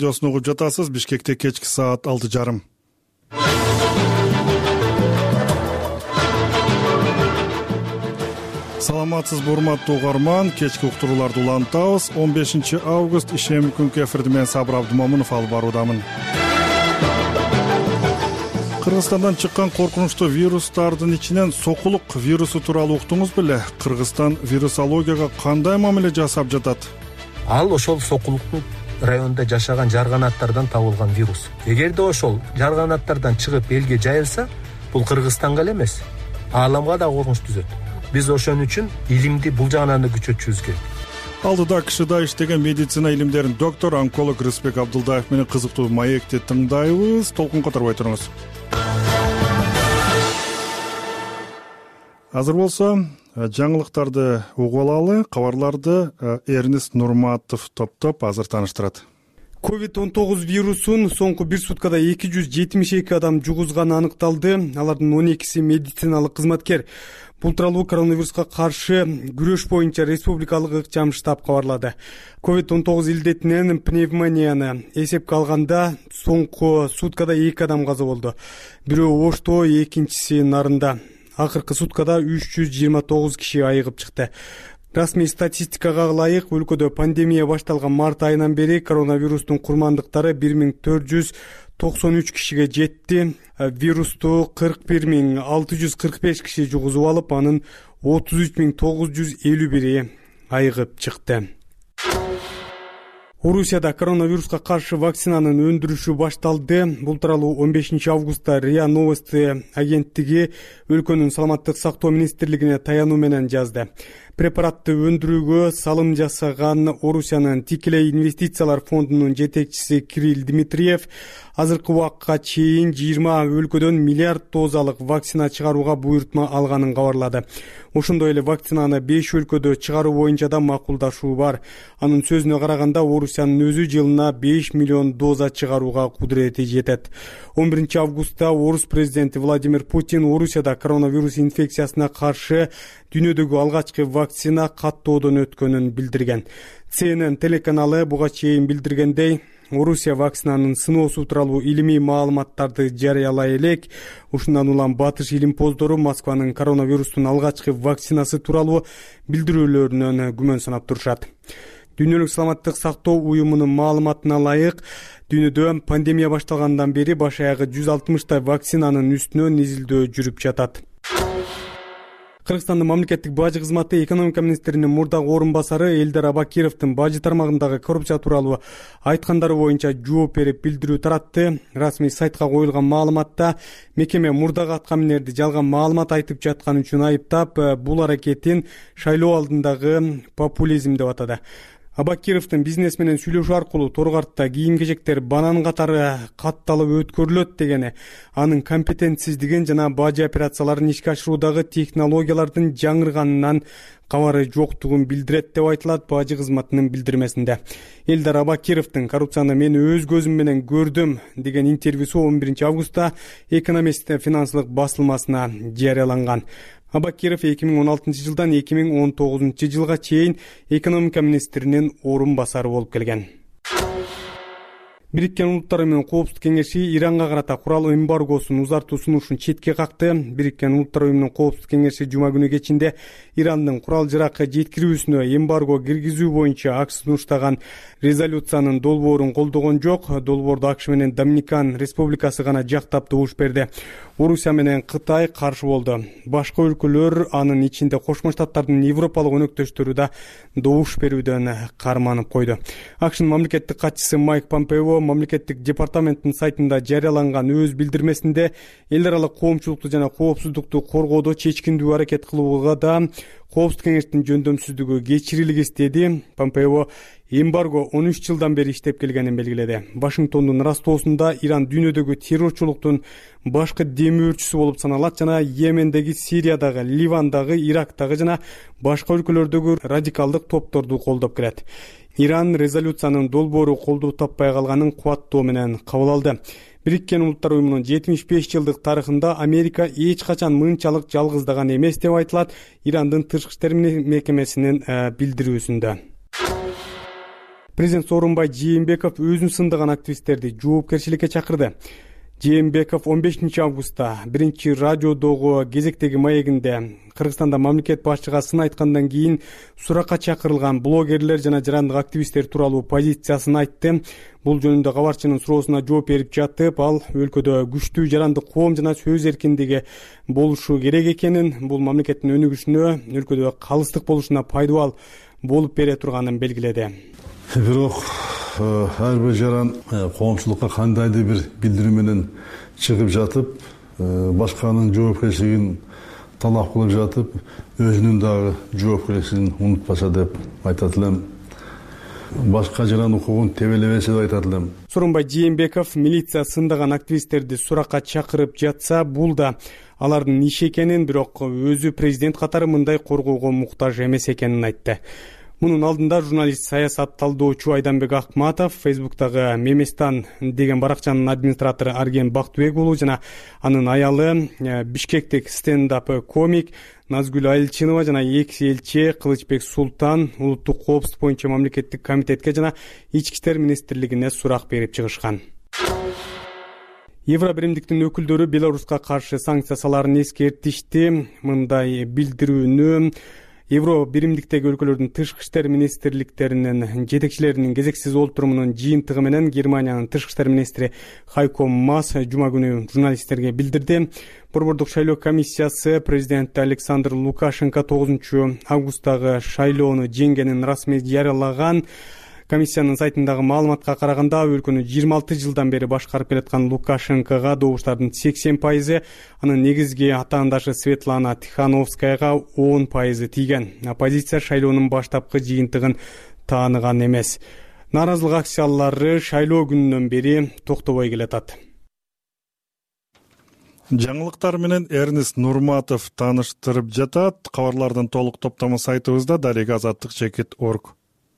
Жосун угуп жатасыз. Бишкекте кечки саат 6:30. Саламатсызбы урматтуу угарман, кечки уктурууларды улантабыз. 15 август ишемби күнкү эфирди мен Сабыр Абдумомунов алып баруудамын. Кыргызстандан чыккан коркунучтуу вирустардын ичинен сокулук вирусу тууралуу уктуңуз беле? Кыргызстан вирусологияга кандай мамиле жасап жатат? Ал ошол сокулуктун районунда жашаган жарганаттардан табылган вирус. Эгерде ошол жарганаттардан чыгып элге жайылса, бул Кыргызстанга эле эмес, ааламга да коркунуч түзөт. Биз ошон үчүн илимди бул жагынан да күчөтүшүбүз керек. Алдыда КШда иштеген медицина илимдеринин доктор, онколог Рыспек Абдулдаев менен кызыктуу маекти тыңдайбыз. Толкунга тарбай туруңуз. Азыр болсо, жаңылыктарды угуп алалы. Кабарларды Эрнест Нурматов топтоп азыр тааныштырат. COVID-19 вирусун соңку бир суткада 272 адам жугузганы аныкталды. Алардын 12си медициналык кызматкер. Бул тууралуу коронавируска каршы күрөш боюнча республикалык ыкчам штаб кабарлады. COVID-19 илдетинен пневмонияны эсепке алганда соңку суткада 2 адам каза болду. Бирөө Ошто, экинчиси Нарында. Акыркы суткада 329 киши айыгып чыкты. Расмий статистикага ылайык өлкөдө пандемия башталган март айынан бери коронавирустун курмандыктары 1493 кишиге жетти. Вирусту 41645 киши жугузуп алып, анын 33951 айыгып чыкты. Орусияда коронавируска каршы вакцинанын өндүрүшү башталды. Бул тууралуу 15 августта РИА Новости агенттиги өлкөнүн саламаттык сактоо министрлигине таянуу менен жазды. Препаратты өндүрүүгө салым жасаган Орусиянын тикелей инвестициялар фондунун жетекчиси Кирилл Дмитриев азыркы убакка чейин 20 өлкөдөн миллиард дозалык вакцина чыгарууга буйртма алганын кабарлады. Ошондой эле вакцинаны 5 өлкөдө чыгаруу боюнча да макулдашуу бар. Анын сөзүнө караганда Орусиянын өзү жылына 5 миллион доза чыгарууга кудурети жетет. 11 августта Орус президенти Владимир Путин Орусияда коронавирус инфекциясына каршы дүйнөдөгү алгачкы вакцина каттоодон өткөнүн билдирген. CNN телеканалы буга чейин билдиргендей, Орусия вакцинанын сыноосу тууралуу илимий маалыматтарды жарыялай элек. Ушундан улам батыш илимпоздору Москванын коронавирустун алгачкы вакцинасы тууралуу билдирүүлөрүнөн күмөн санап турушат. Дүйнөлүк саламаттык сактоо уюмунун маалыматына ылайык, дүйнөдө пандемия башталгандан бери баш аягы 160 вакцинанын үстүнөн изилдөө жүрүп жатат. Кыргызстандын мамлекеттик бажы кызматы экономика министринин мурдагы орун басары Элдар Абакировдун бажы тармагындагы коррупция тууралуу айткандары боюнча жооп берип билдирүү таратты. Расмий сайтка коюлган маалыматта мекеме мурдагы аткаминерди жалган маалымат айтып жатканы үчүн айыптап, бул аракетин шайлоо алдындагы популизм деп атады. Абакировдун бизнес менен сүйлөшүү аркылуу торгартта кийим-кечектер банан катары катталып өткөрүлөт дегени, анын компетентсиздигин жана бажы операцияларын ишке ашыруудагы технологиялардын жаңырганынан кабары жоктугун билдирет деп айтылат бажы кызматынын билдирмесинде. Элдар Абакировдун коррупцияны мен өз көзүм менен көрдүм деген интервьюсу 11 августта Экономист финансылык басылмасына жарыяланган. Абакиров 2016 жылдан 2019 жылга чейин экономика министринин орун басары болуп келген. Бириккен Улуттар Уюмунун Коопсуздук кеңеши Иранга карата курал эмбаргосун узартуу сунушун четке какты. Бириккен Улуттар Уюмунун Коопсуздук кеңеши жума күнү кечинде Ирандын курал-жарак жеткирүүсүнө эмбарго киргизүү боюнча АКШ сунуштаган резолюциянын долбоорун колдогон жок. Долбоорду АКШ менен Доминикан Республикасы гана жактап добуш берди. Орусия менен Кытай каршы болду. Башка өлкөлөр, анын ичинде Кошмо Штаттардын европалык өнөктөштөрү да добуш берүүдөн карманып койду. АКШнын мамлекеттик катчысы Майк Помпео мамлекеттик департаменттин сайтында жарыяланган өз билдирмесинде эл аралык коомчулукту жана коопсуздукту коргоодо чечкиндүү аракет кылууга да Коопсуздук кеңештин жөндөмсүздүгү кечирилгис деди. Помпео эмбарго 13 жылдан бери иштеп келгенин белгиледи. Вашингтондун растоосунда Иран дүйнөдөгү террорчулуктун башкы демөөрчүсү болуп саналат жана Йемендеги, Сириядагы, Ливандагы, Ирактагы жана башка өлкөлөрдөгү радикалдык топторду колдоп келет. Иран резолюциянын долбоору колдоо таппай калганын кубаттоо менен кабыл алды. Бириккен Улуттар Уюмунун 75 жылдык тарыхында Америка эч качан мынчалык жалгыздаган эмес деп айтылат Ирандын тышкы иштер мекемесинин билдирүүсүндө. Президент Сооронбай Жээнбеков өзүн сындаган активисттерди жоопкерчиликке чакырды. Жээнбеков 15 августта биринчи радиодогу кезектеги маегинде Кыргызстанда мамлекет башчыга сын айткандан кийин суракка чакырылган блогерлер жана жарандык активисттер тууралуу позициясын айтты. Бул жөнүндө кабарчынын суроосуна жооп берип жатып, ал өлкөдө күчтүү жарандык коом жана сөз эркиндиги болушу керек экенин, бул мамлекеттин өнүгүшүнө, өлкөдө калыстык болушуна пайдабал болуп бере турганын белгиледи. Бирок ар бир жаран коомчулукка кандайдыр бир билдирүү менен чыгып жатып, башканын жоопкерчилигин талап кылып жатып, өзүнүн дагы жоопкерчилигин унутпаса деп айтат элем. Башка жаран укугун тебелебесе деп айтат элем. Сооронбай Жээнбеков милиция сындаган активисттерди суракка чакырып жатса, бул да алардын иши экенин, бирок өзү президент катары мындай коргоого муктаж эмес экенин айтты. Мунун алдында журналист, саясат талдоочу Айданбек Акматов Фейсбуктагы Меместан деген баракчанын администратору Арген Бактыбек уулу жана анын аялы Бишкектик стендап комик Назгүл Айылчынова жана экс элчи Кылычбек Султан улуттук коопсуздук боюнча мамлекеттик комитетке жана ички иштер министрлигине сурак берип чыгышкан. Евро биримдиктин өкүлдөрү Беларуска каршы санкцияларын эскертишти. Мындай билдирүүнү Евро биримдиктеги өлкөлөрдүн тышкы иштер министрликтеринин жетекчилеринин кезексиз олтурумунун жыйынтыгы менен Германиянын тышкы иштер министри Хайко Маас жума күнү журналисттерге билдирди. Борбордук шайлоо комиссиясы президент Александр Лукашенко 9 августтагы шайлоону жеңгенин расмий жарыялаган. Комиссиянын сайтындагы маалыматка караганда, өлкөнү 26 жылдан бери башкарып келаткан Лукашенкога добуштардын 80%, анын негизги атаандашы Светлана Тихановскаяга 10% тийген. Оппозиция шайлоонун баштапкы жыйынтыгын тааныган эмес. Нааразылык акциялары шайлоо күнүнөн бери токтобой келатат. Жаңылыктар менен Эрнест Нурматов тааныштырып жатат. Кабарлардын толук топтому сайтыбызда darega-azаттык.org.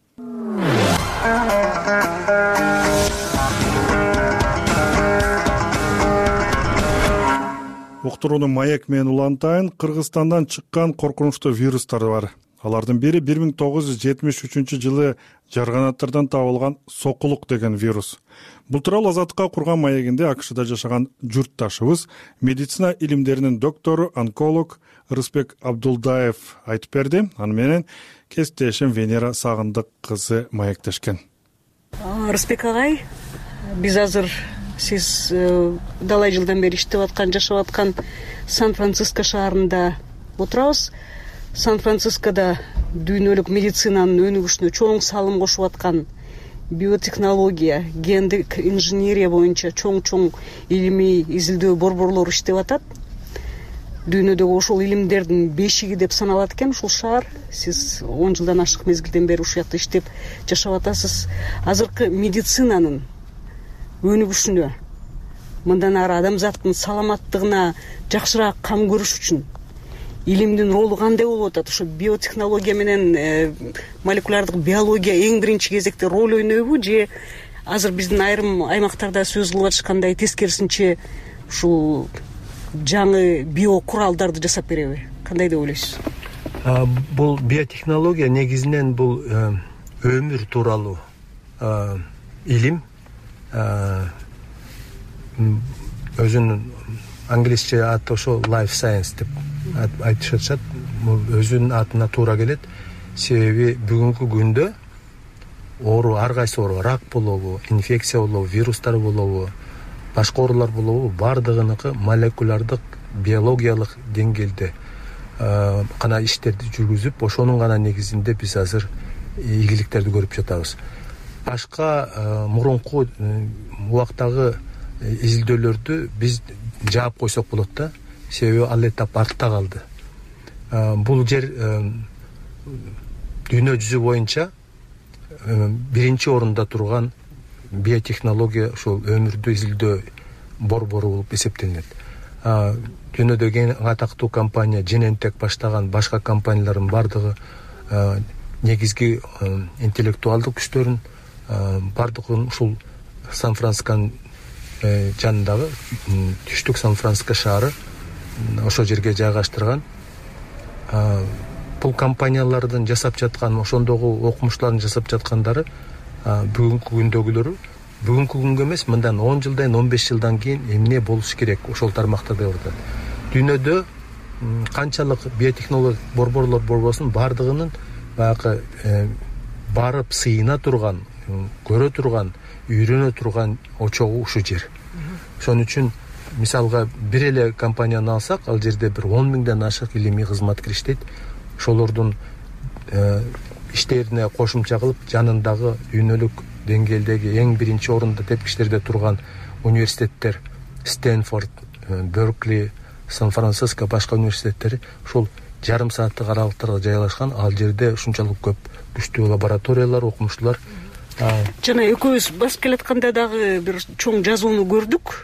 Уктурууну маек менен улантайын. Кыргызстандан чыккан коркунучтуу вирустар бар. Алардын бири 1973 жылы жарганаттардан табылган сокулук деген вирус. Бул тууралуу Азаттыкка курган маегинде АКШда жашаган журтташыбыз, медицина илимдеринин доктору, онколог Рысбек Абдулдаев айтып берди. Аны менен кесиптешим Венера Сагындык кызы маектешкен. Рысбек агай, биз азыр сиз далай жылдан бери иштеп аткан, жашап аткан Сан-Франциско шаарында отурабыз. Сан-Францискода дүйнөлүк медицинанын өнүгүшүнө чоң салым кошуп аткан биотехнология, гендик инженерия боюнча чоң илимий изилдөө борборлору иштеп атат. Дүйнөдөгү ошол илимдердин бешиги деп саналат экен ушул шаар. Сиз 10 жылдан ашык мезгилден бери ушул жакта иштеп жашап атасыз. Азыркы медицинанын өнүгүшүнө, мындан ары адамзаттын саламаттыгына жакшыраак кам көрүш үчүн илимдин ролу кандай болуп атат? Ушу биотехнология менен молекулярдык биология эң биринчи кезекте роль ойнойбу, же азыр биздин айрым аймактарда сөз кылып атышкандай тескерисинче ушул жаңы биокуралдарды жасап береби? Кандай деп ойлойсуз? Бул биотехнология негизинен бул өмүр тууралуу илим, өзүнүн англисче аты ошо life science деп айтышат. Өзүнүн атына туура келет. Себеби бүгүнкү күндө оору, ар кайсы оору, рак болобу, инфекция болобу, вирустар болобу, башка оорулар болобу, бардыгыныкы молекулярдык биологиялык деңгээлде гана иштерди жүргүзүп, ошонун гана негизинде биз азыр ийгиликтерди көрүп жатабыз. Башка мурунку убактагы изилдөөлөрдү биз жаап койсок болот да. Себеби ал этап артта калды. Бул жер дүйнө жүзү боюнча биринчи орунда турган биотехнология ушул өмүрдү изилдөө борбору болуп эсептелинет. Дүйнөдөгү эң атактуу компания Genentech баштаган башка компаниялардын бардыгы негизги интеллектуалдык күчтөрүн бардыгын ушул Сан-Францисконун жанындагы түштүк Сан-Франциско шаары ошол жерге жайгаштырган. Бул компаниялардын жасап жаткан, ошондогу окумуштуулардын жасап жаткандары бүгүнкү күндөгүлөрү бүгүнкү күнгө эмес, мындан 10 жылдан 15 жылдан кийин эмне болуш керек ошол тармакта деп атат. Дүйнөдө канчалык биотехнологиялык борборлор болбосун, бардыгынын баягы барып сыйына турган, көрө турган, үйрөнө турган очогу ушу жер. Ошон үчүн мисалга бир эле компанияны алсак, ал жерде бир 10 миңден ашык илимий кызматкер иштейт. Ошолордун иштерине кошумча кылып, жанындагы дүйнөлүк деңгээлдеги эң биринчи орунда тепкичтерде турган университеттер, Стэнфорд, Беркли, Сан-Франциско, башка университеттери ушул жарым сааттык аралыктарга жайгашкан. Ал жерде ушунчалык көп күчтүү лабораториялар, окумуштуулар. Жана экөөбүз басып келатканда дагы бир чоң жазууну көрдүк.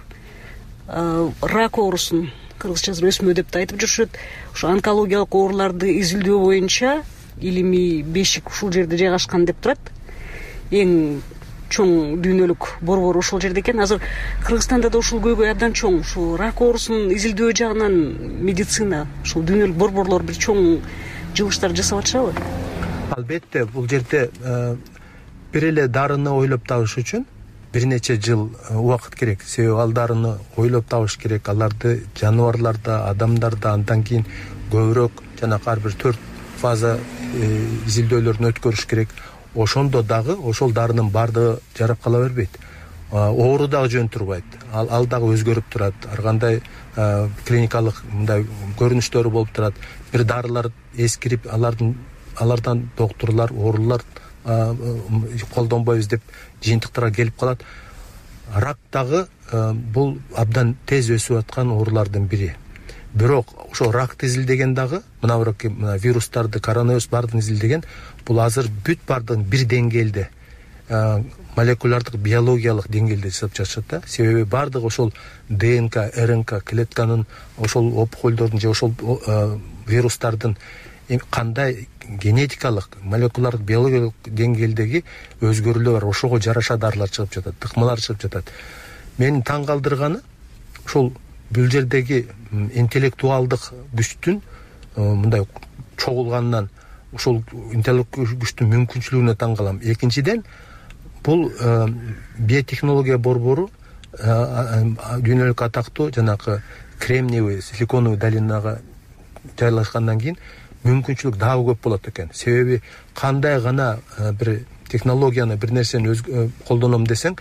Рак оорусун кыргызчасы өсмө деп да айтып жүрүшөт. Ушу онкологиялык ооруларды изилдөө боюнча илимий бешик ушул жерде жайгашкан деп турат. Эң чоң дүйнөлүк борбор ошол жерде экен. Азыр Кыргызстанда да ушул көйгөй абдан чоң. Ушул рак оорусун изилдөө жагынан медицина, ушул дүйнөлүк борборлор бир чоң жылыштар жасап атышабы? Албетте, бул жерде бир эле дарыны ойлоп табыш үчүн бир нече жыл убакыт керек. Себеби ал дарыны ойлоп табыш керек. Аларды жаныбарларда, адамдарда андан кийин көбүрөөк жана ар бир 4 фаза изилдөөлөрдөн өткөрүш керек. Ошондо дагы ошол дарынын бардыгы жарап кала бербейт. Оору дагы жөн турбайт. Ал дагы өзгөрүп турат. Ар кандай клиникалык мындай көрүнүштөрү болуп турат. Бир дарылар эскирип, алардан доктурлар, оорулар колдонбойбуз деп жыйынтыктарга келип калат. Рак дагы бул абдан тез өсүп аткан оорулардын бири. Бирок ошо ракты изилдеген дагы, мына вирустарды, коронавирус бардыгын изилдеген, бул азыр бүт бардыгын бир деңгээлде, молекулярдык, биологиялык деңгээлде жасап жатышат да. Себеби бардыгы ошол ДНК, РНК клетканын, ошол опухолдордун же ошол вирустардын кандай генетикалык, молекулярдык, биологиялык деңгээлдеги өзгөрүүлөр бар. Ошого жараша дарылар чыгып жатат, тыкмалар чыгып жатат. Мени таң калтырганы ошол бул жердеги интеллектуалдык күчтүн мындай чогулганынан, ошол интеллектуалдык күчтүн мүмкүнчүлүгүнө таң калам. Экинчиден, бул биотехнология борбору дүйнөлүк атактуу жанагы Кремниевый, Силиконовый долинага жайлашкандан кийин мүмкүнчүлүк дагы көп болот экен. Себеби кандай гана бир технологияны, бир нерсени колдоном десең,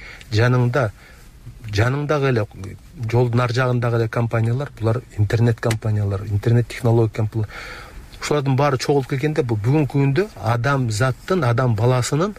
жаныңдагы эле жолдун ар жагындагы эле компаниялар, булар интернет компаниялар, интернет технология компаниялар. Ушулардын баары чогулуп келгенде бул бүгүнкү күндө адам баласынын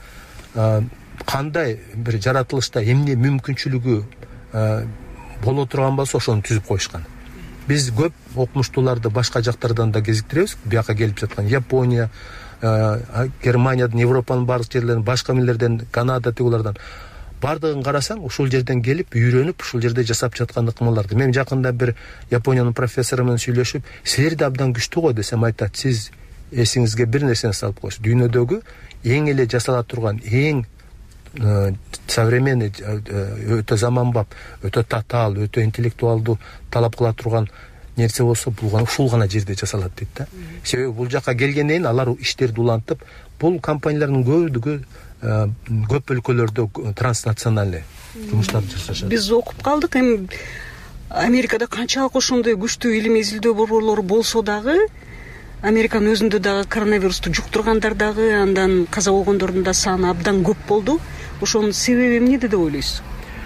кандай бир жаратылышта эмне мүмкүнчүлүгү боло турган болсо ошону түзүп коюшкан. Биз көп окумуштууларды башка жактардан да кезиктиребиз. Бияка келип жаткан Япония, Германиядан, Европанын бардык жерлеринен, башка миллерден, Канада тигулардан бардыгын карасаң, ушул жерден келип, үйрөнүп, ушул жерде жасап жаткан ыкмаларды. Мен жакында бир Япониянын профессору менен сүйлөшүп, силер да абдан күчтүү го десем, айтат, сиз эсиңизге бир нерсени салып коюңуз. Дүйнөдөгү эң эле жасала турган, эң современный, өтө заманбап, өтө татаал, өтө интеллектуалдуу талап кыла турган нерсе болсо, бул ушул гана жерде жасалат дейт да. Себеби бул жака келгенден кийин алар иштерди улантып, бул компаниялардын көбү көп өлкөлөрдө транснациональный жумуштарды жасашат. Биз окуп калдык, эми Америкада канчалык ошондой күчтүү илимий изилдөө борборлору болсо дагы, Американын өзүндө дагы коронавирусту жуктургандар дагы, андан каза болгондордун да саны абдан көп болду. Ошонун себеби эмнеде деп ойлойсуз?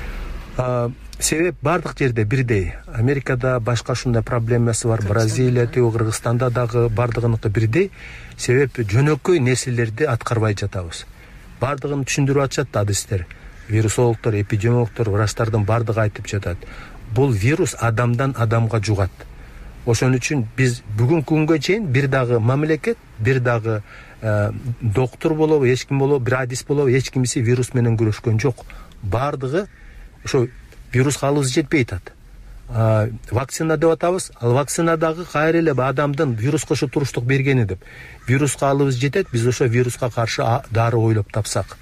Себеп бардык жерде бирдей. Америкада башка ушундай проблемасы бар, Бразилия, Кыргызстанда дагы бардыгыныкы бирдей. Себеп жөнөкөй нерселерди аткарбай жатабыз. Бардыгын түшүндүрүп атышат адистер. Вирусологдор, эпидемиологдор, врачтардын бардыгы айтып жатат. Бул вирус адамдан адамга жугат. Ошон үчүн биз бүгүнкү күнгө чейин бир дагы мамлекет, бир дагы доктор болобу, эч ким болобу, бир адис болобу, эч кимиси вирус менен күрөшкөн жок. Бардыгы ошо вируска алыбыз жетпей атат. Вакцина деп атабыз. Ал вакцина дагы кайра эле адамдын вируска ошо туруштук бергени деп. Вируска алыбыз жетет, биз ошо вируска каршы дары ойлоп тапсак.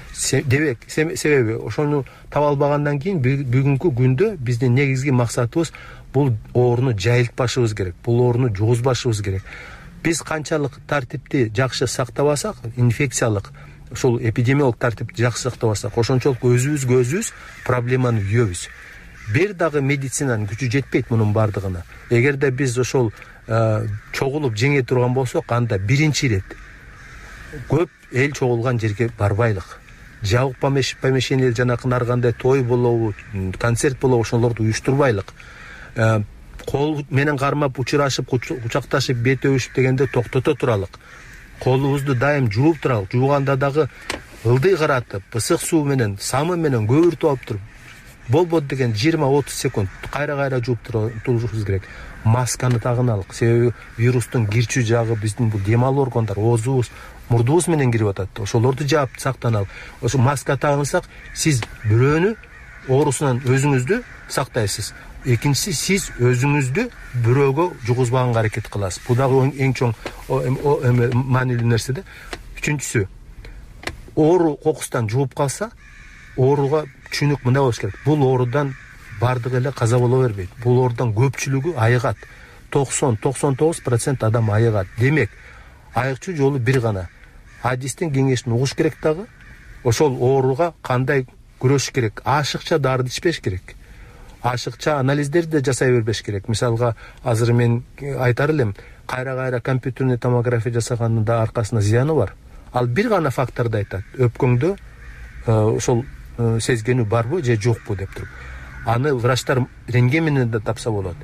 Себеби ошону таба албагандан кийин бүгүнкү күндө биздин негизги максатыбыз бул ооруну жайылтпашыбыз керек. Бул ооруну жугузбашыбыз керек. Биз канчалык тартипти жакшы сактабасак, инфекциялык ошол эпидемиологдук тартипти жакшы сактап алсак, ошончолук өзүбүз проблеманы үйөбүз. Бир дагы медицинанын күчү жетпейт мунун бардыгына. Эгерде биз ошол чогулуп жеңе турган болсок, анда биринчи ирет көп эл чогулган жерге барбайлык. Жабык помещениялер, жанакы ар кандай той болобу, концерт болобу, ошолорду уюштурбайлык. Кол менен кармап, учурашып, кучакташып, бет өбүшүп дегенде токтото туралык. Колубузду дайым жууп туралык. Жууганда дагы ылдый каратып, ысык суу менен, самы менен көбүртүп алып туруп, болбоду деген 20-30 секунд кайра жууп турушубуз керек. Масканы тагыналык. Себеби вирустун кирчү жагы биздин бул дем алуу органдар, оозубуз, мурдубуз менен кирип атат. Ошолорду жаап сактаналык. Ошо маска тагынсак, сиз бирөөнү оорусунан өзүңүздү сактайсыз. Экинчиси, сиз өзүңүздү бирөөгө жугузбаганга аракет кыласыз. Бул дагы эң чоң маанилүү нерсе да. Үчүнчүсү, оору кокустан жууп калса, ооруга түшүнүк мындай болуш керек. Бул оорудан бардыгы эле каза боло бербейт. Бул оорудан көпчүлүгү айыгат. 90-99% адам айыгат. Демек, айыкчу жолу бир гана. Адистин кеңешин угуш керек дагы. Ошол ооруга кандай күрөшүш керек? Ашыкча дарды ичпеш керек. Ашыкча анализдерди жасай бербеш керек. Мисалга, азыр мен айтар элем, кайра компьютерный томография жасаганын да аркасында зыяны бар. Ал бир гана факторду айтат. Өпкөңдө ошол сезгенүү барбы же жокпу деп туруп. Аны врачтар рентген менен да тапса болот.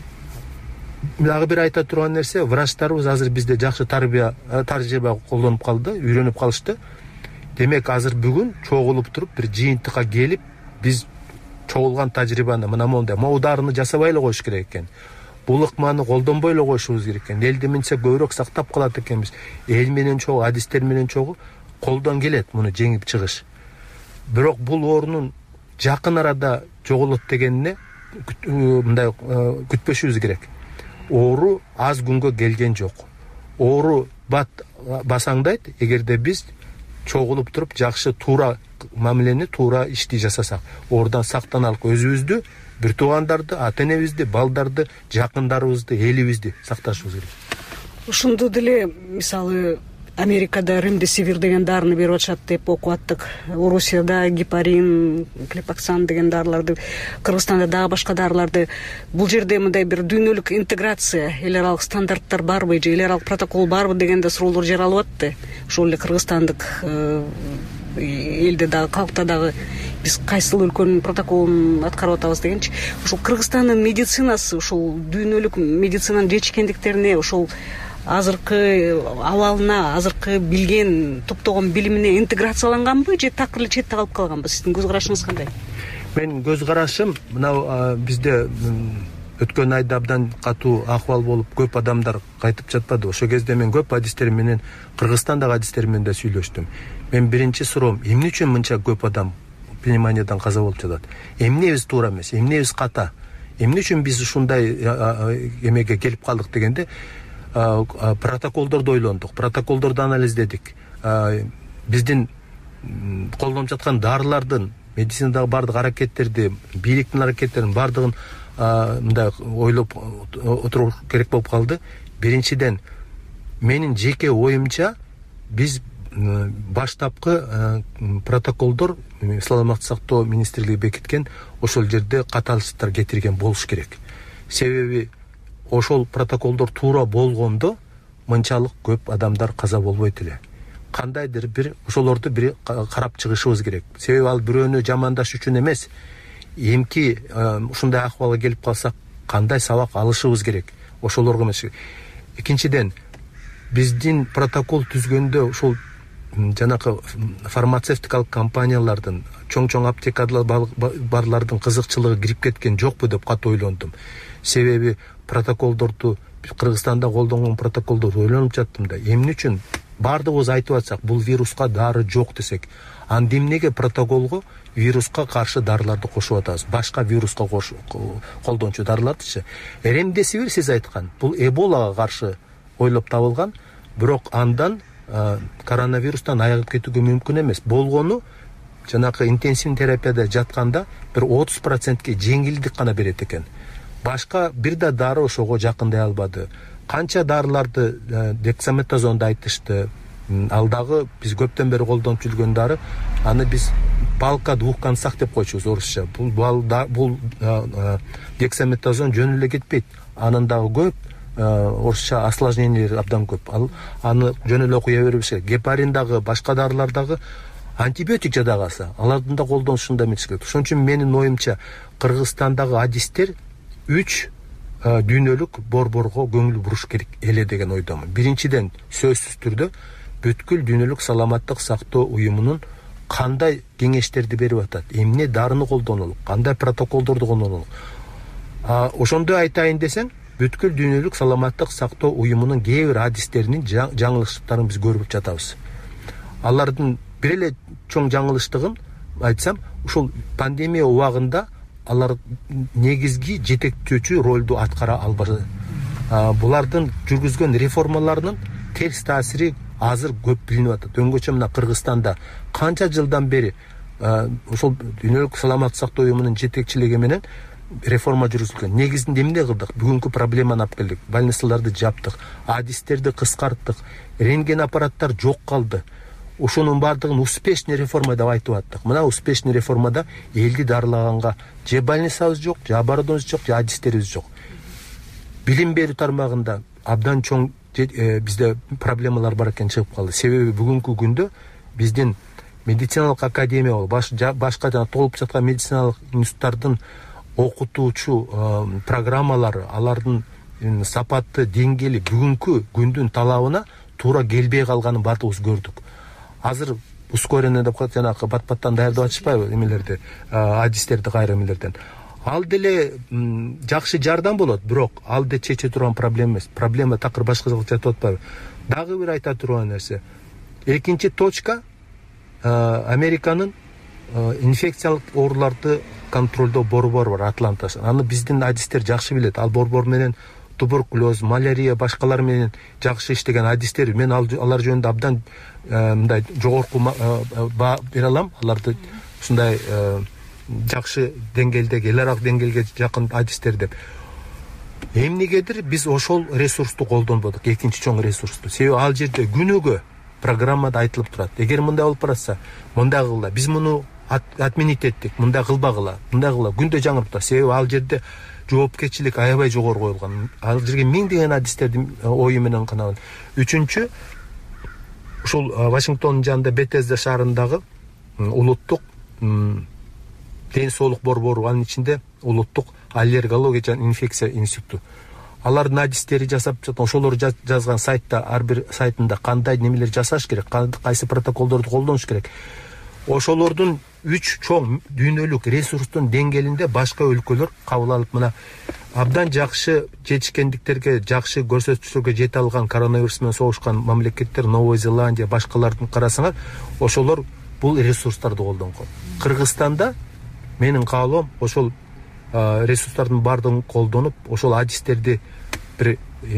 Дагы бир айта турган нерсе, врачтарыбыз азыр бизде жакшы тажрыйба колдонуп калды, үйрөнүп калышты. Демек, азыр бүгүн чогулуп туруп, бир жыйынтыкка келип, биз чогулган тажрыйбаны мына мондай дарыны жасабай эле коюш керек экен. Бул ыкманы колдонбой эле коюшубуз керек экен. Элди минсе көбүрөөк сактап калат экенбиз. Эл менен чогуу, адистер менен чогуу колдон келет муну жеңип чыгыш. Бирок бул оорунун жакын арада жоголот дегенине мындай күтпөшүбүз керек. Оору аз күнгө келген жок. Оору басаңдайт, эгерде биз чогулуп туруп жакшы туура мамилени, туура ишти жасасак. Оорудан сактаналык, өзүбүздү, бир туугандарды, ата-энебизди, балдарды, жакындарыбызды, элибизди сакташыбыз керек. Ушунду деле мисалы Америкада ремдесивир деген дарыны берип атышат деп окуп аттык. Орусияда гепарин, клепаксан деген дарыларды, Кыргызстанда дагы башка дарыларды. Бул жерде мындай бир дүйнөлүк интеграция, эл аралык стандарттар барбы же эл аралык протокол барбы дегенде суроолор жаралып атты. Ошол эле кыргызстандык элде дагы, калкта дагы биз кайсыл өлкөнүн протоколун аткарып атабыз дегенчи. Ошол Кыргызстандын медицинасы, ошол дүйнөлүк медицинанын жетишкендиктерине, ошол азыркы абалына, азыркы билген, топтогон билимине интеграцияланганбы же такыр эле четте калып калганбы? Сиздин көз карашыңыз кандай? Менин көз карашым, мына бизде өткөн айда абдан катуу акыбал болуп, көп адамдар кайтып жатпады. Ошол кезде мен көп адистер менен, Кыргызстандагы адистер менен да сүйлөштүм. Мен биринчи суроом, эмне үчүн мынча көп адам пневмониядан каза болуп жатат? Эмнебиз туура эмес, эмнебиз ката? Эмне үчүн биз ушундай эмеге келип калдык дегенде, протоколдорду ойлондук, протоколдорду анализдедик. Биздин колдонуп жаткан дарылардын, медицинадагы бардык аракеттерди, бийликтин аракеттерин бардыгын мындай ойлоп отуруу керек болуп калды. Биринчиден, менин жеке оюмча, биз баштапкы протоколдор саламаттык сактоо министрлиги бекиткен, ошол жерде каталыштар кетирген болуш керек. Себеби ошол протоколдор туура болгондо мынчалык көп адамдар каза болбойт эле. Кандайдыр бир ошолорду бир карап чыгышыбыз керек. Себеби ал бирөөнү жамандаш үчүн эмес, эмки ушундай акыбалга келип калсак кандай сабак алышыбыз керек. Ошолорго эмес. Экинчиден, биздин протокол түзгөндө ошол жанакы фармацевтикалык компаниялардын, чоң аптекалар барлардын кызыкчылыгы кирип кеткен жокпу деп катуу ойлондум. Себеби протоколдорду, Кыргызстанда колдонгон протоколдорду ойлонуп жаттым да, эмне үчүн бардыгыбыз айтып атсак, бул вируска дары жок десек, анда эмнеге протоколго вируска каршы дарыларды кошуп атабыз? Башка вируска колдончу дарылардычы. Ремдесивир сиз айткан, бул эболага каршы ойлоп табылган, бирок андан коронавирустан айыгып кетүүгө мүмкүн эмес. Болгону жанакы интенсивдүү терапияда жатканда бир 30%ке жеңилдик гана берет экен. Башка бир да дары ошого жакындай албады. Канча дарыларды, дексаметазонду айтышты, Ал дагы биз көптөн бери колдонуп жүргөн дары, аны биз палка двухконцах деп койчубуз орусча. Бул дексаметазон жөн эле кетпейт. Анын дагы көп орусча осложнениялери абдан көп. Аны жөн эле куя бербеш керек. Гепарин дагы, башка дарылар дагы антибиотик жадагасы. Алардын да колдонушунда эмес керек. Ошон үчүн менин оюмча Кыргызстандагы адистер 3 дүйнөлүк борборго көңүл буруш керек эле деген ойдомун. Биринчиден, сөзсүз түрдө бүткүл дүйнөлүк саламаттык сактоо уюмунун кандай кеңештерди берип атат, эмне дарыны колдонолу, кандай протоколдорду колдонолу. Ошондой айтайын десең, бүткүл дүйнөлүк саламаттык сактоо уюмунун кээ бир адистеринин жаңылыштыктарын биз көрүп жатабыз. Алардын бир эле чоң жаңылыштыгын айтсам, ушул пандемия убагында алар негизги жетектөөчү ролду аткара албады. Булардын жүргүзгөн реформаларынын терс таасири азыр көп билинип атат. Өңгөчө мына Кыргызстанда канча жылдан бери ошол дүйнөлүк саламаттык сактоо уюмунун жетекчилиги менен реформа жүргүзүлгөн. Негизинде эмне кылдык? Бүгүнкү проблеманы алып келдик. Больницаларды жаптык, адистерди кыскарттык, рентген аппараттар жок калды. Ошонун баардыгын успешный реформа деп айтып аттык. Мына успешный реформада элди дарылаганга же больницабыз жок, же оборудованиябыз жок, же адистерибиз жок. Билим берүү тармагында абдан чоң бизде проблемалар бар экен чыгып калды. Себеби бүгүнкү күндө биздин медициналык академия башка жана толуп жаткан медициналык институттардын окутуучу программалары, алардын сапаты, деңгээли бүгүнкү күндүн талабына туура келбей калганын баардыгыбыз көрдүк. Азыр ускоренный деп коет, жанагы бат-баттан даярдап атышпайбы эмелерди, адистерди кайра эмелерден. Ал деле жакшы жардам болот, бирок ал да чече турган проблема эмес. Проблема такыр башка жака жатып атпайбы? Дагы бир айта турган нерсе. Экинчи точка Американын инфекциялык ооруларды контролдоо борбору бар, Атланта. Аны биздин адистер жакшы билет. Ал борбор менен туберкулез, малярия, башкалар менен жакшы иштеген адистер. Мен алар жөнүндө абдан мындай жогорку баа бере алам. Аларды ушундай жакшы деңгээлдеги, эл аралык деңгээлге жакын адистер деп. Эмнегедир биз ошол ресурсту колдонбодук, экинчи чоң ресурсту. Себеби ал жерде күнүгө программада айтылып турат. Эгер мындай болуп баратса, мындай кылгыла. Биз муну отменить эттик, мындай кылбагыла, мындай кыла. Күндө жаңырып турат. Себеби ал жерде жоопкерчилик аябай жогору коюлган. Ал жерге миңдеген адистердин ою менен канабын. Үчүнчү, ушул Вашингтондун жанында Бетезда шаарындагы улуттук ден соолук борбору, анын ичинде улуттук аллергология жана инфекция институту. Алардын адистери жасап жаткан, ошолор жазган сайтта, ар бир сайтында кандай немелер жасаш керек, кайсы протоколдорду колдонуш керек. Ошолордун 3 чоң дүйнөлүк ресурстун деңгээлинде башка өлкөлөр кабыл алып, мына абдан жакшы жетишкендиктерге, жакшы көрсөткүчтөргө жете алган коронавирус менен согушкан мамлекеттер, Новая Зеландия, башкалардын карасаңар, ошолор бул ресурстарды колдонгон. Кыргызстанда менин каалоом ошол ресурстардын баардыгын колдонуп, ошол адистерди бир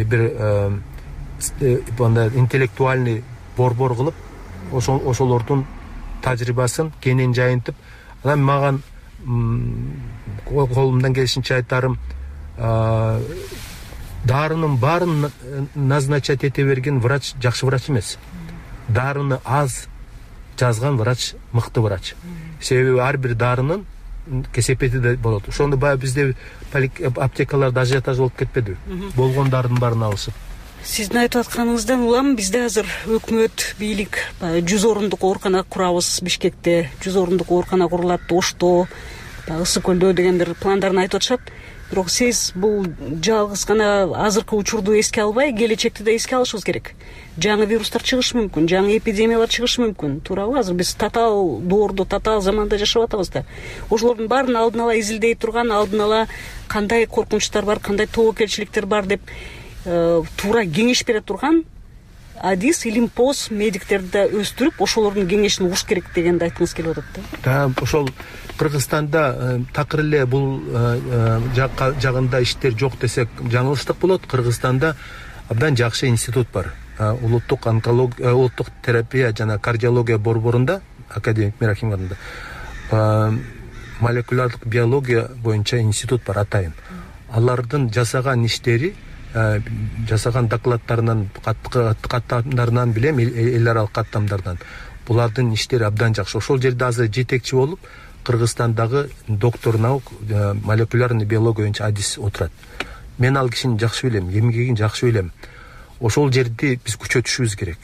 интеллектуальный борбор кылып, ошолордун тажрыйбасын кенен жайынтып, анан маган колумдан келишинче айтарым, дарынын баарын назначать эте берген врач жакшы врач эмес. Дарыны аз жазган врач мыкты врач. Себеби ар бир дарынын кесепети да болот. Ошондо баягы бизде аптекаларда ажиотаж болуп кетпеди. Болгон дарынын баарын алышып. Сиздин айтып атканыңыздан улам, бизде азыр өкмөт, бийлик 100 орундук оорукана курабыз Бишкекте, 100 орундук оорукана курулат Ошто, Ысык көлдө дегендер пландарын айтып атышат. Бирок сиз бул жалгыз гана азыркы учурду эске албай, келечекти да эске алышыбыз керек. Жаңы вирустар чыгышы мүмкүн, жаңы эпидемиялар чыгышы мүмкүн. Туурабы? Азыр биз татаал доордо, татаал заманда жашап атабыз да. Ошолордун баарын алдын ала изилдей турган, алдын ала кандай коркунучтар бар, кандай тобокелчиликтер бар деп туура кеңеш бере турган адис, илимпоз медиктерди өстүрүп, ошолордун кеңешин угуш керек дегенди айткыңыз келип атат да. Ошол Кыргызстанда такыр эле бул жагында иштер жок десек жаңылыштык болот. Кыргызстанда абдан жакшы институт бар. Улуттук онкология, улуттук терапия жана кардиология борборунда, академик Мирахим атында молекулярлык биология боюнча институт бар, атайын. Алардын жасаган иштери жасаган докладдарынан, каттамдарынан билем, эл аралык каттамдардан. Булардын иштери абдан жакшы. Ошол жерде азыр жетекчи болуп, Кыргызстандагы доктор наук молекулярный биология боюнча адис отурат. Мен ал кишини жакшы билем, эмгегин жакшы билем. Ошол жерди биз күчөтүшүбүз керек.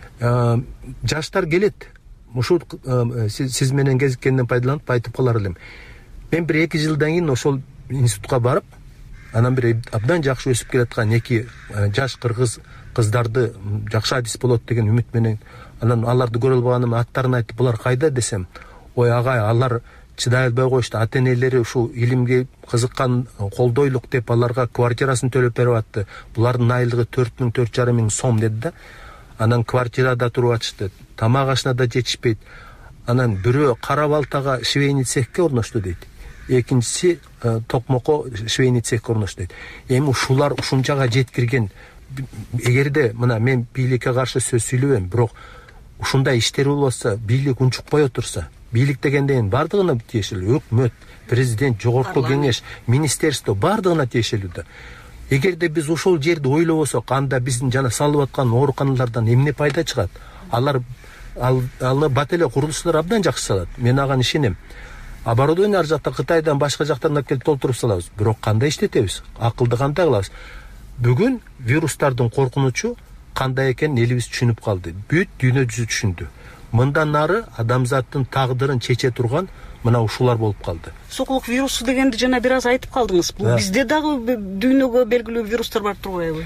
Жаштар келет. Ушул сиз менен кезиккенден пайдаланып айтып калар элем. Мен 1-2 жылдан кийин ошол институтка барып, анан бир абдан жакшы өсүп келаткан 2 жаш кыргыз кыздарды жакшы адис болот деген үмүт менен, анан аларды көрө албаганым аттарын айтып, булар кайда десем, ой агай, алар чыдай албай коюшту. Ата-энелери ушул илимге кызыккан, колдойлук деп аларга квартирасын төлөп берип атты. Булардын айлыгы 4,000–4,500 сом деди да. Анан квартирада туруп атышты. Тамак ашына да жетишпейт. Анан бирөө кара балтага швейный цехке орношту дейт. Экинчиси токмокко швейный цехке орношту дейт. Эми ушулар ушунчага жеткирген. Эгерде мына мен бийликке каршы сөз сүйлөбөйм, бирок ушундай иштер болбосо, бийлик унчукпай отурса, бийлик дегенден бардыгына тиешелүү, өкмөт, президент, жогорку кеңеш, министерство бардыгына тиешелүү да. Эгерде биз ошол жерди ойлобосок, анда биздин жана салып аткан ооруканалардан эмне пайда чыгат? Алар бат эле курулуштар абдан жакшы салат. Мен ага ишенем. Оборудование ар жакта Кытайдан, башка жактардан алып келип толтуруп салабыз. Бирок кандай иштетебиз? Акылды кандай кылабыз? Бүгүн вирустардын коркунучу кандай экенин элибиз түшүнүп калды. Бүт дүйнө жүзү түшүндү. Мындан нары адамзаттын тагдырын чече турган мына ушулар болуп калды. Сокулук вирусу дегенди жана бир аз айтып калдыңыз. Бул бизде дагы дүйнөгө белгилүү вирустар бар турбайбы?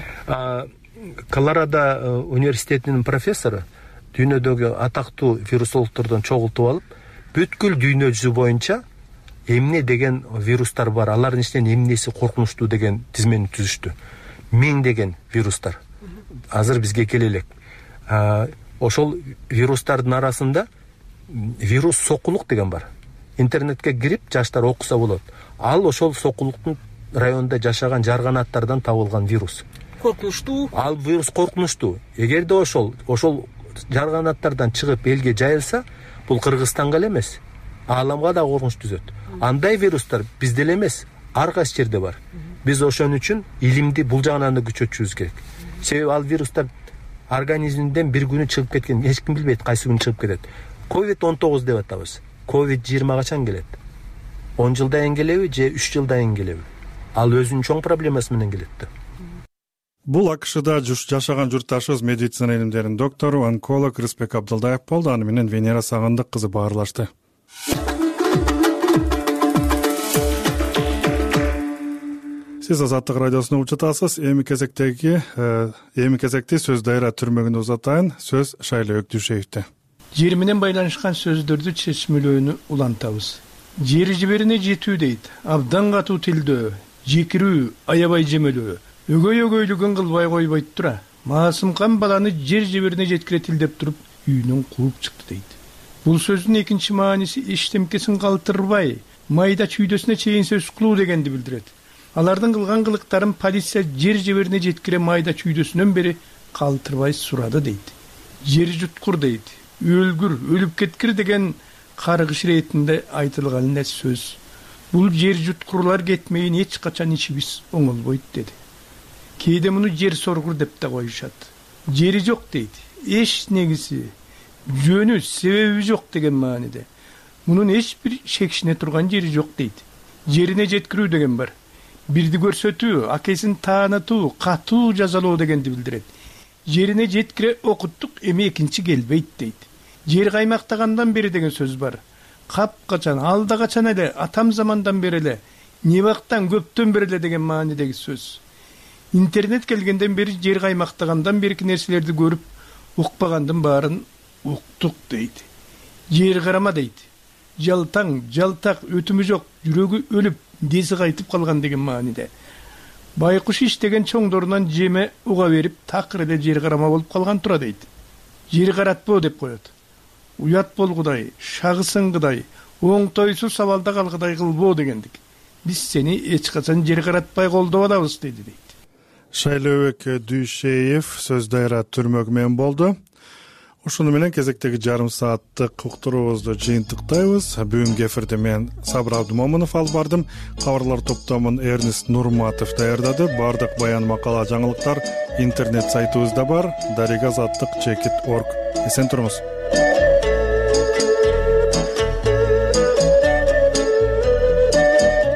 Колорадо университетинин профессору дүйнөдөгү атактуу вирусологдордон чогултуп алып, бүткүл дүйнө жүзү боюнча эмне деген вирустар бар, алардын ичинен эмнеси коркунучтуу деген тизмени түзүштү. 1000 деген вирустар азыр бизге келе элек. Ошол вирустардын арасында вирус сокулук деген бар. Интернетке кирип жаштар окуса болот. Ал ошол сокулуктун районунда жашаган жарганаттардан табылган вирус. Коркунучтуу. Ал вирус коркунучтуу. Эгерде ошол жарганаттардан чыгып элге жайылса, бул Кыргызстанга эле эмес, ааламга да коркунуч түзөт. Андай вирустар бизде эле эмес, ар кайсы жерде бар. Биз ошон үчүн илимди бул жагынан да күчөтүшүбүз керек. Себеби ал вирустар организмден бир күнү чыгып кеткен, эч ким билбейт кайсы күнү чыгып кетет. COVID-19 деп атабыз. COVID-20 качан келет? 10 жылдан кийин келеби же 3 жылдан кийин келеби? Ал өзүнүн чоң проблемасы менен келет да. Бул АКШда жашаган журтташыбыз медицина илимдеринин доктору, онколог Рыспек Абдылдаев болду. Аны менен Венера Сагындык кызы баарлашты. Сиз Азаттык радиосуна угуп жатасыз. Эми кезекти сөз дайра түрмөгүн узатайын. Сөз Шайлоо Өктүшеевде. Жер менен байланышкан сөздөрдү чечмелөөнү улантабыз. Жер жиберине жетүү дейт. Абдан катуу тилдөө, жекирүү, аябай жемелөө. Өгөй-өгөйлүгүн кылбай койбойт тура. Маасымкан баланы жер жиберине жеткире тилдеп туруп, үйүнөн кууп чыкты дейт. Бул сөздүн экинчи мааниси эчтемкесин калтырбай, майда чүйдөсүнө чейин сөз кылуу дегенди билдирет. Алардын кылган кылыктарын полиция жер жиберине жеткире майда чүйдөсүнөн бери калтырбай сурады дейт. Жер жуткур дейт. Өлгүр, өлүп кеткир деген каргыш иретинде айтылган эле сөз. Бул жер жуткурлар кетмейин эч качан ичибиз оңолбойт деди. Кээде муну жер соргур деп да коюшат. Жери жок дейт. Эч негиси, жөнү, себеби жок деген мааниде. Мунун эч бир шекшине турган жери жок дейт. Жерине жеткирүү деген бар. Бирди көрсөтүү, акесин таанытуу, катуу жазалоо дегенди билдирет. Жерине жеткире окуттук, эми экинчи келбейт дейт. Жер каймактагандан бери деген сөз бар. Капкачан, алда качан эле, атам замандан бери эле, небактан көптөн бери эле деген маанидеги сөз. Интернет келгенден бери жер каймактагандан берки нерселерди көрүп, укпагандын баарын уктук дейт. Жер карама дейт. Жалтаң, жалтак, өтүмү жок, жүрөгү өлүп, деси кайтып калган деген мааниде. Байкуш иштеген чоңдорунан жеме уга берип, такыр эле жер карама болуп калган тура дейт. Жер каратпоо деп коет. Уят болгудай, шагысыңгыдай, оңтойсуз сабалда калгыдай кылбоо дегендик. Биз сени эч качан жер каратпай колдоп алабыз дейт. Шайлоо Өктүшеев сөз дайра түрмөгү менен болду. ушуну менен кезектеги жарым сааттык уктуруубузду жыйынтыктайбыз. Бүгүнкү эфирде мен Сабыр Абдымомунов алып бардым. Кабарлар топтомун Эрнест Нурматов даярдады. Бардык баян, макала, жаңылыктар интернет сайтыбызда бар. darigaz.chekit.org. Эсен туруңуз.